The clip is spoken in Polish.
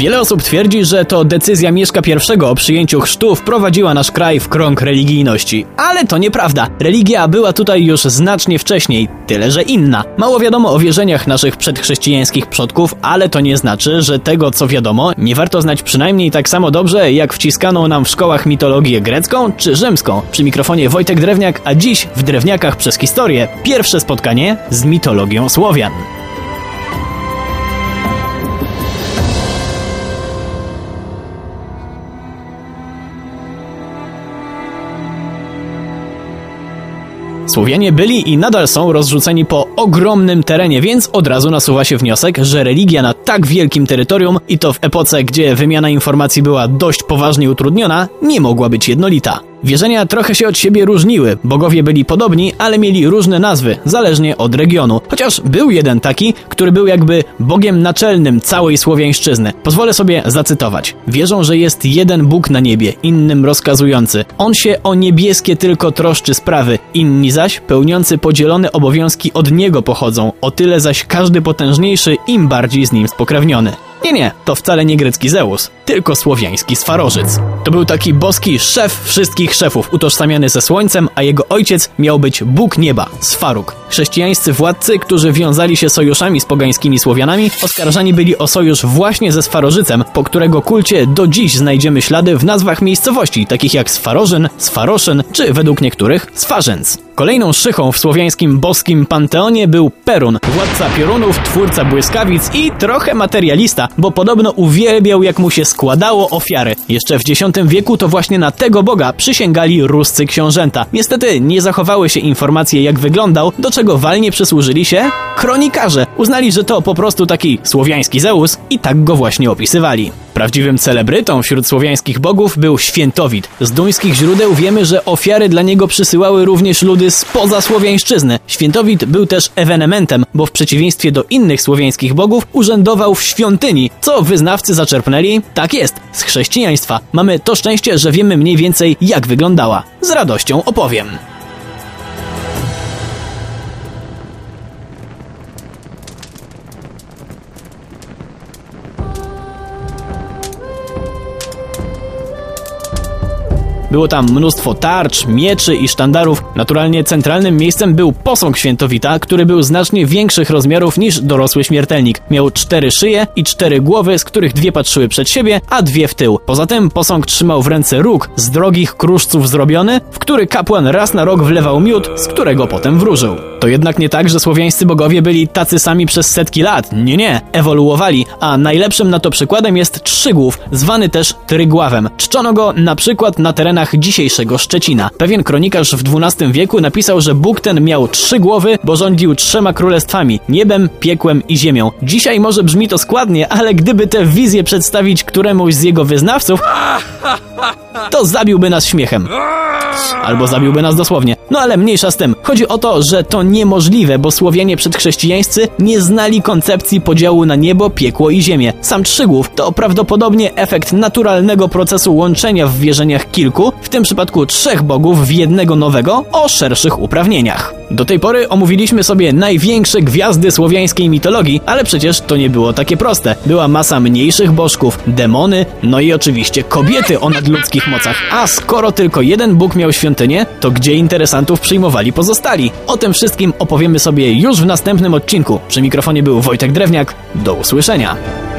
Wiele osób twierdzi, że to decyzja Mieszka I o przyjęciu chrztu wprowadziła nasz kraj w krąg religijności. Ale to nieprawda. Religia była tutaj już znacznie wcześniej, tyle że inna. Mało wiadomo o wierzeniach naszych przedchrześcijańskich przodków, ale to nie znaczy, że tego, co wiadomo, nie warto znać przynajmniej tak samo dobrze, jak wciskaną nam w szkołach mitologię grecką czy rzymską. Przy mikrofonie Wojtek Drewniak, a dziś w Drewniakach przez historię pierwsze spotkanie z mitologią Słowian. Słowianie byli i nadal są rozrzuceni po ogromnym terenie, więc od razu nasuwa się wniosek, że religia na tak wielkim terytorium i to w epoce, gdzie wymiana informacji była dość poważnie utrudniona, nie mogła być jednolita. Wierzenia trochę się od siebie różniły, bogowie byli podobni, ale mieli różne nazwy, zależnie od regionu. Chociaż był jeden taki, który był jakby bogiem naczelnym całej słowiańszczyzny. Pozwolę sobie zacytować. Wierzą, że jest jeden Bóg na niebie, innym rozkazujący. On się o niebieskie tylko troszczy sprawy, inni zaś, pełniący podzielone obowiązki od niego pochodzą, o tyle zaś każdy potężniejszy im bardziej z nim spokrewniony. Nie, to wcale nie grecki Zeus, tylko słowiański Swarożyc. To był taki boski szef wszystkich szefów, utożsamiany ze słońcem, a jego ojciec miał być Bóg nieba, Sfaruk. Chrześcijańscy władcy, którzy wiązali się sojuszami z pogańskimi Słowianami, oskarżani byli o sojusz właśnie ze Swarożycem, po którego kulcie do dziś znajdziemy ślady w nazwach miejscowości, takich jak Swarożyn, Swaroszyn, czy według niektórych Swarzędz. Kolejną szychą w słowiańskim boskim panteonie był Perun, władca piorunów, twórca błyskawic i trochę materialista, bo podobno uwielbiał, jak mu się składało ofiary. Jeszcze w X wieku to właśnie na tego boga przysięgali ruscy książęta. Niestety nie zachowały się informacje, jak wyglądał, do czego walnie przysłużyli się kronikarze. Uznali, że to po prostu taki słowiański Zeus i tak go właśnie opisywali. Prawdziwym celebrytą wśród słowiańskich bogów był Świętowit. Z duńskich źródeł wiemy, że ofiary dla niego przysyłały również ludy spoza słowiańszczyzny. Świętowit był też ewenementem, bo w przeciwieństwie do innych słowiańskich bogów urzędował w świątyni, co wyznawcy zaczerpnęli, tak jest, z chrześcijaństwa. Mamy to szczęście, że wiemy mniej więcej, jak wyglądała. Z radością opowiem. Było tam mnóstwo tarcz, mieczy i sztandarów. Naturalnie centralnym miejscem był posąg Świętowita, który był znacznie większych rozmiarów niż dorosły śmiertelnik. Miał 4 szyje i 4 głowy, z których 2 patrzyły przed siebie, a 2 w tył. Poza tym posąg trzymał w ręce róg z drogich kruszców zrobiony, w który kapłan raz na rok wlewał miód, z którego potem wróżył. To jednak nie tak, że słowiańscy bogowie byli tacy sami przez setki lat. Nie, ewoluowali, a najlepszym na to przykładem jest Trzygłów, zwany też Trygławem. Czczono go na przykład na terenach dzisiejszego Szczecina. Pewien kronikarz w XII wieku napisał, że Bóg ten miał 3 głowy, bo rządził 3 królestwami: niebem, piekłem i ziemią. Dzisiaj może brzmi to składnie, ale gdyby tę wizję przedstawić któremuś z jego wyznawców, to zabiłby nas śmiechem. Albo zabiłby nas dosłownie. No ale mniejsza z tym. Chodzi o to, że to niemożliwe, bo Słowianie przedchrześcijańscy nie znali koncepcji podziału na niebo, piekło i ziemię. Sam Trzygłów to prawdopodobnie efekt naturalnego procesu łączenia w wierzeniach kilku, w tym przypadku 3 bogów w jednego nowego, o szerszych uprawnieniach. Do tej pory omówiliśmy sobie największe gwiazdy słowiańskiej mitologii, ale przecież to nie było takie proste. Była masa mniejszych bożków, demony, no i oczywiście kobiety o nadludzkich mocach. A skoro tylko jeden bóg miał świątynię, to gdzie interesantów przyjmowali pozostali? O tym wszystkim opowiemy sobie już w następnym odcinku. Przy mikrofonie był Wojtek Drewniak. Do usłyszenia.